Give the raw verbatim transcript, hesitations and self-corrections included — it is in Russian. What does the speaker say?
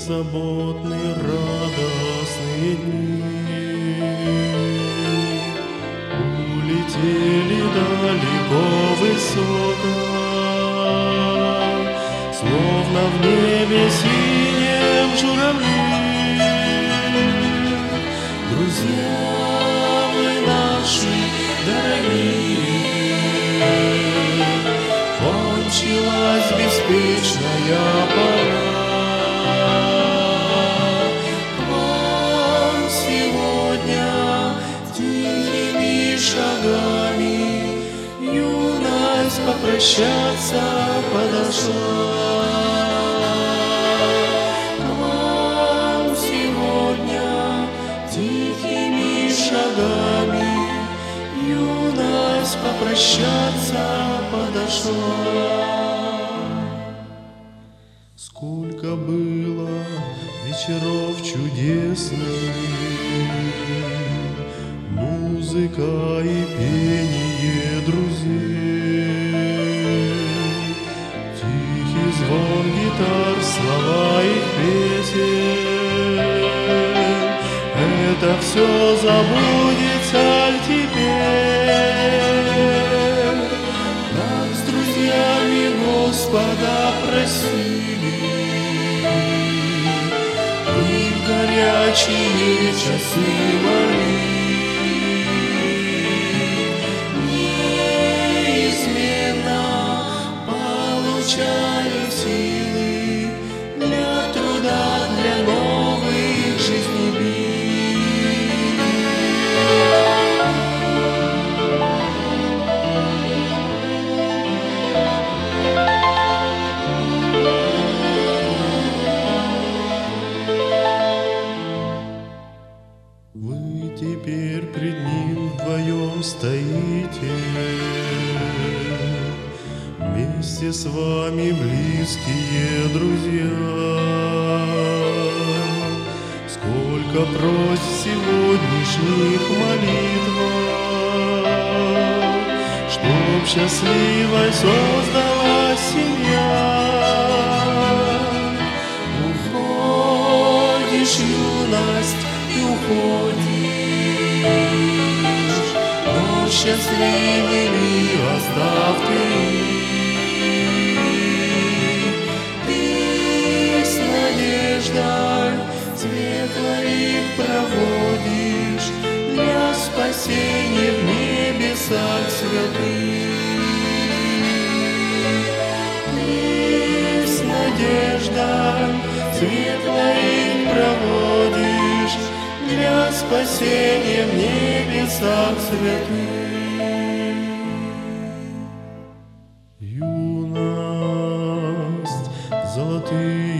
беззаботные радостные дни улетели далеко высоко, словно в небе синем журавли. Друзья вы наши дорогие, кончилась беспечная пора. К вам сегодня тихими шагами юность попрощаться подошла. К вам сегодня тихими шагами юность попрощаться подошла. Сколько было вечеров чудесных, музыка и пение друзей, тихий звон гитар, слова их песен. Это все забудется аль теперь? Как с друзьями Господа просили, и в горячие часы молили. Неизменно получали силы для труда, для новых жизней. Вы теперь пред ним вдвоем стоите, вместе с вами близкие друзья. Сколько просьб в сегодняшних молитвах, чтоб счастливой создалась семья. Уходишь, юность, ты уходишь, но счастливыми оставь ты. Ты с надеждой светлой проводишь для спасения в небесах святых. Ты с надеждой светлой проводишь для спасения в небесах святых. Юность, золотые